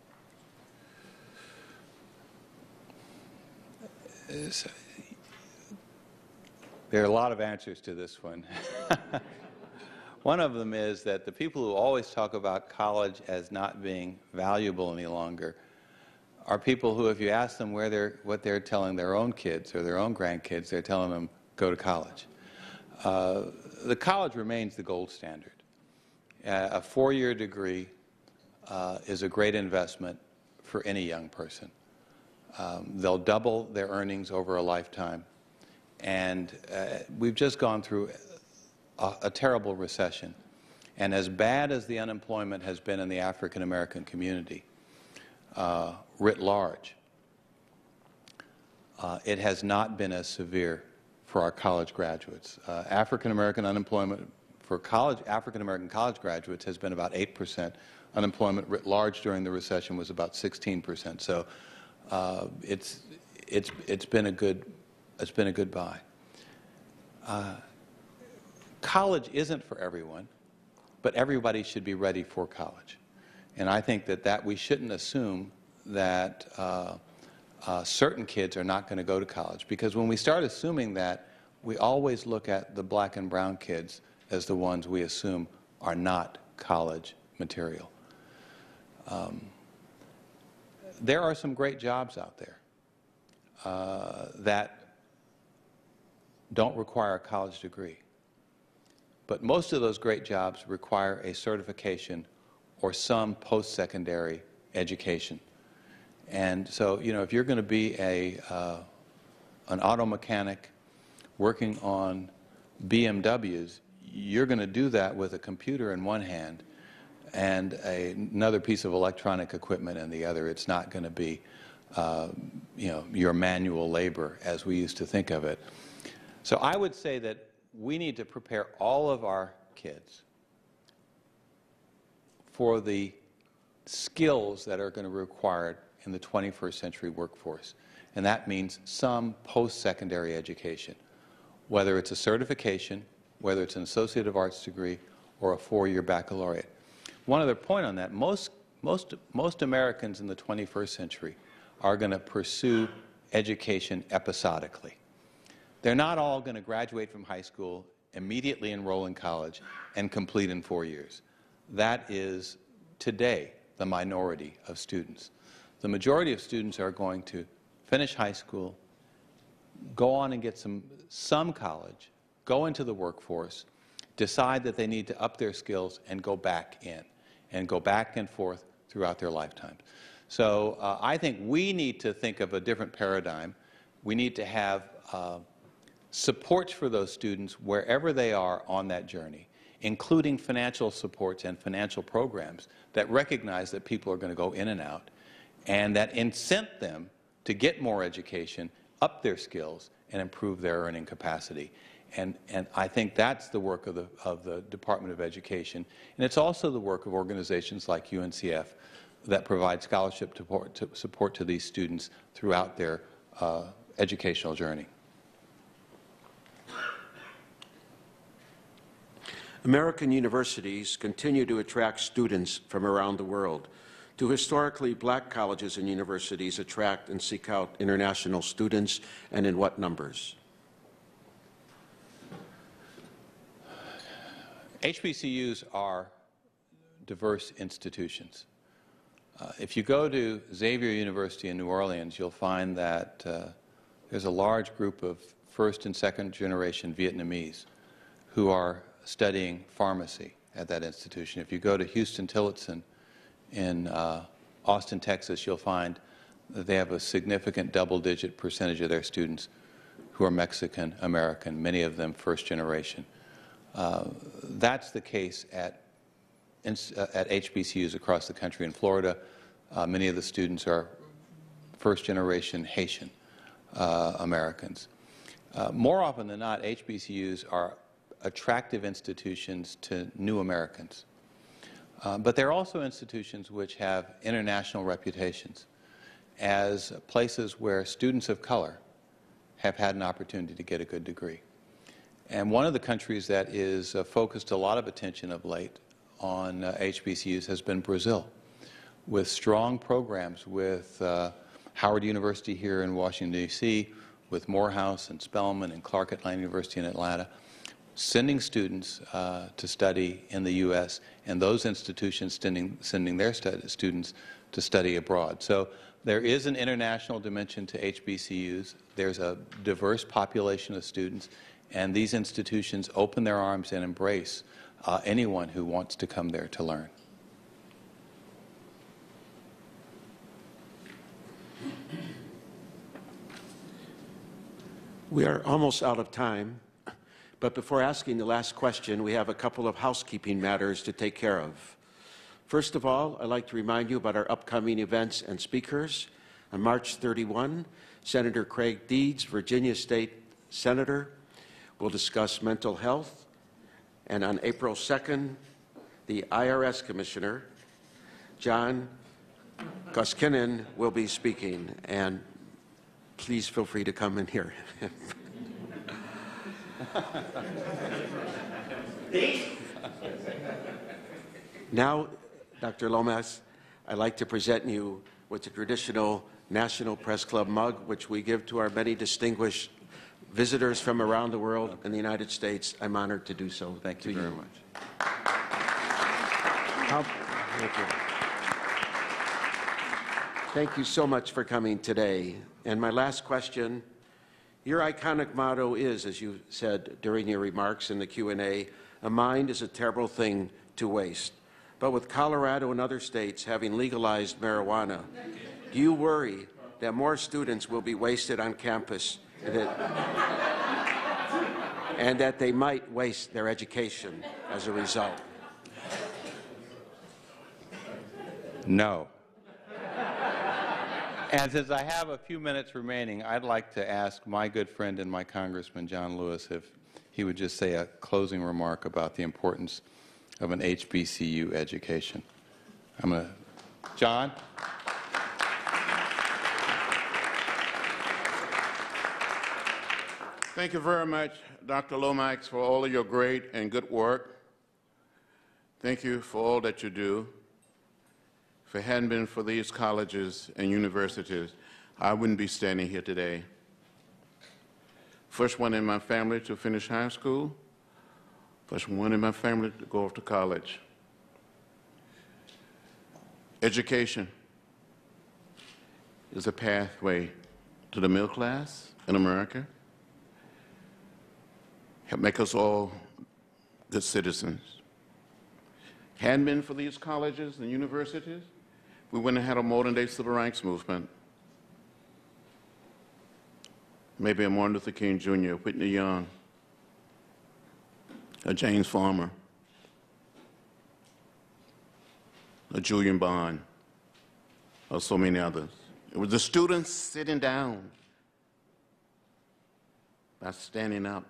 Speaker 2: There are a lot of answers to this one. One of them is that the people who always talk about college as not being valuable any longer are people who, if you ask them where they're, what they're telling their own kids or their own grandkids, they're telling them, go to college. Uh, the college remains the gold standard. Uh, a four-year degree uh, is a great investment for any young person. Um, they'll double their earnings over a lifetime. And uh, we've just gone through a, a terrible recession. And as bad as the unemployment has been in the African American community, uh, writ large, uh, it has not been as severe for our college graduates. Uh, African American unemployment for college, African American college graduates has been about eight percent. Unemployment writ large during the recession was about sixteen percent. So uh, it's, it's, it's been a good, it's been a good buy. Uh, college isn't for everyone, but everybody should be ready for college. And I think that, that we shouldn't assume that uh, uh, certain kids are not going to go to college, because when we start assuming that, we always look at the black and brown kids as the ones we assume are not college material. Um, there are some great jobs out there uh, that don't require a college degree. But most of those great jobs require a certification or some post-secondary education. And so, you know, if you're going to be a, uh, an auto mechanic working on B M Ws, you're going to do that with a computer in one hand and a, another piece of electronic equipment in the other. It's not going to be, uh, you know, your manual labor as we used to think of it. So I would say that we need to prepare all of our kids for the skills that are going to be required in the twenty-first century workforce. And that means some post-secondary education, whether it's a certification, whether it's an Associate of Arts degree, or a four-year baccalaureate. One other point on that, most, most, most Americans in the twenty-first century are going to pursue education episodically. They're not all going to graduate from high school, immediately enroll in college, and complete in four years. That is, today, the minority of students. The majority of students are going to finish high school, go on and get some, some college, go into the workforce, decide that they need to up their skills, and go back in, and go back and forth throughout their lifetimes. So uh, I think we need to think of a different paradigm. We need to have uh, supports for those students wherever they are on that journey, including financial supports and financial programs that recognize that people are going to go in and out, and that incent them to get more education, up their skills, and improve their earning capacity. And, and I think that's the work of the, of the Department of Education. And it's also the work of organizations like U N C F that provide scholarship support to, support to these students throughout their uh, educational journey.
Speaker 1: American universities continue to attract students from around the world. Do historically black colleges and universities attract and seek out international students, and in what numbers?
Speaker 2: H B C Us are diverse institutions. Uh, if you go to Xavier University in New Orleans, you'll find that uh, there's a large group of first and second generation Vietnamese who are studying pharmacy at that institution. If you go to Houston-Tillotson in uh, Austin, Texas, you'll find that they have a significant double-digit percentage of their students who are Mexican-American, many of them first generation. Uh, that's the case at, in, uh, at H B C Us across the country. In Florida, uh, many of the students are first-generation Haitian uh, Americans. Uh, more often than not, H B C Us are attractive institutions to new Americans. Uh, but they're also institutions which have international reputations as places where students of color have had an opportunity to get a good degree. And one of the countries that is uh, focused a lot of attention of late on uh, H B C Us has been Brazil, with strong programs with uh, Howard University here in Washington, D C, with Morehouse and Spelman and Clark Atlanta University in Atlanta, sending students uh, to study in the U S and those institutions sending, sending their stud students to study abroad. So there is an international dimension to H B C Us. There's a diverse population of students, and these institutions open their arms and embrace uh, anyone who wants to come there to learn.
Speaker 1: We are almost out of time, but before asking the last question, we have a couple of housekeeping matters to take care of. First of all, I'd like to remind you about our upcoming events and speakers. On March thirty-first, Senator Craig Deeds, Virginia State Senator, will discuss mental health. And on April second, the I R S Commissioner, John Koskinen, will be speaking. And please feel free to come and hear. Now, Doctor Lomas, I'd like to present you with the traditional National Press Club mug, which we give to our many distinguished visitors from around the world and the United States. I'm honored to do so.
Speaker 2: Thank you very
Speaker 1: you.
Speaker 2: much.
Speaker 1: How, thank you. Thank you so much for coming today. And my last question, your iconic motto is, as you said during your remarks in the Q and A, a mind is a terrible thing to waste. But with Colorado and other states having legalized marijuana, do you worry that more students will be wasted on campus and that, and that they might waste their education as a result?
Speaker 2: No. And since I have a few minutes remaining, I'd like to ask my good friend and my Congressman, John Lewis, if he would just say a closing remark about the importance of an H B C U education. I'm going to, John?
Speaker 3: Thank you very much, Doctor Lomax, for all of your great and good work. Thank you for all that you do. If it hadn't been for these colleges and universities, I wouldn't be standing here today. First one in my family to finish high school, first one in my family to go off to college. Education is a pathway to the middle class in America. Help make us all good citizens. Hadn't been for these colleges and universities, we wouldn't have had a modern-day civil rights movement. Maybe a Martin Luther King Junior, Whitney Young, a James Farmer, a Julian Bond, or so many others. It was the students sitting down by standing up.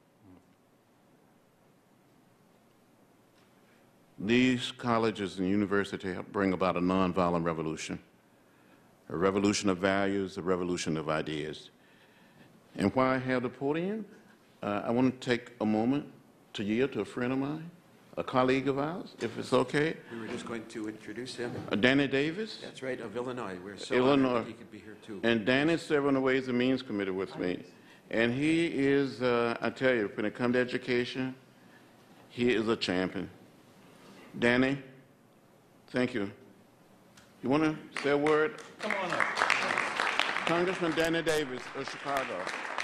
Speaker 3: These colleges and universities help bring about a nonviolent revolution, a revolution of values, a revolution of ideas. And while I have the podium, uh, I want to take a moment to yield to a friend of mine, a colleague of ours, if it's okay.
Speaker 1: We were just going to introduce him.
Speaker 3: Uh, Danny Davis.
Speaker 1: That's right, of Illinois. We're so
Speaker 3: Illinois.
Speaker 1: honored that he could be here too.
Speaker 3: And Danny served on the Ways and Means Committee with me. And he is, uh, I tell you, when it comes to education, he is a champion. Danny, thank you. You want to say a word?
Speaker 2: Come on up.
Speaker 3: Congressman Danny Davis of Chicago.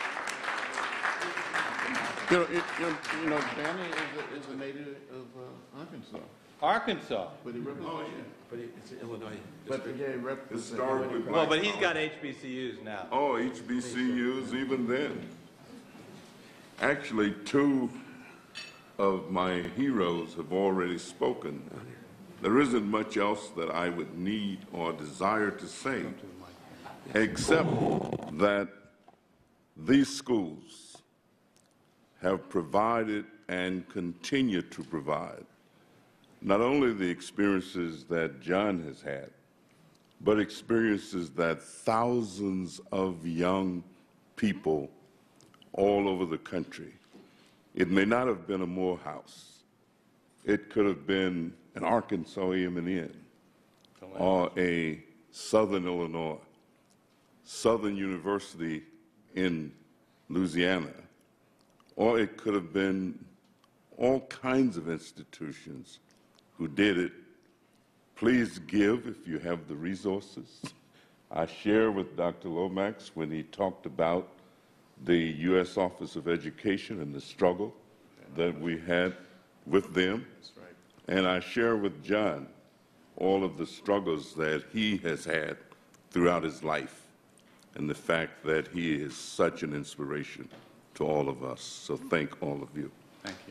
Speaker 3: You know, you, you, you know Danny is a, is a native of uh, Arkansas.
Speaker 2: Arkansas.
Speaker 3: But he represents,
Speaker 1: Oh, yeah. But it's Illinois.
Speaker 3: but yeah, he represents.
Speaker 4: Historically
Speaker 2: Well,
Speaker 4: black
Speaker 2: but he's got
Speaker 4: college.
Speaker 2: H B C Us now.
Speaker 4: Oh, H B C Us even then. Actually, two of my heroes have already spoken. There isn't much else that I would need or desire to say, except that these schools have provided and continue to provide not only the experiences that John has had, but experiences that thousands of young people all over the country. It may not have been a Morehouse. it could have been an Arkansas A and M or a Southern Illinois, Southern University in Louisiana, or it could have been all kinds of institutions who did it. Please give if you have the resources. I share with Doctor Lomax when he talked about the U S Office of Education and the struggle that we had with them. That's right. And I share with John all of the struggles that he has had throughout his life and the fact that he is such an inspiration to all of us. So thank all of you.
Speaker 2: Thank you.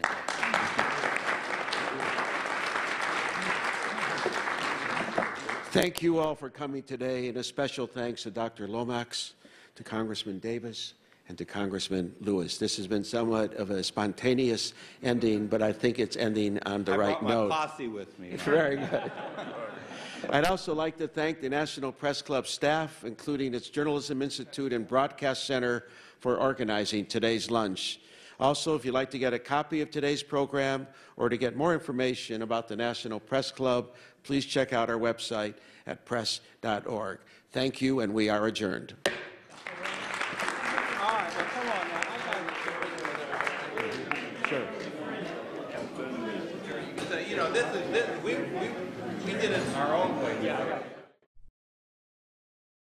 Speaker 1: Thank you all for coming today, and a special thanks to Doctor Lomax, to Congressman Davis, and to Congressman Lewis. This has been somewhat of a spontaneous ending, but I think it's ending on the
Speaker 2: I
Speaker 1: right
Speaker 2: brought
Speaker 1: note.
Speaker 2: my posse with me.
Speaker 1: Very good. I'd also like to thank the National Press Club staff, including its Journalism Institute and Broadcast Center, for organizing today's lunch. Also, if you'd like to get a copy of today's program or to get more information about the National Press Club, please check out our website at press dot org. Thank you, and we are adjourned. Sure.
Speaker 2: So, you know, this is, this, we, we, we did it our own way. Yeah.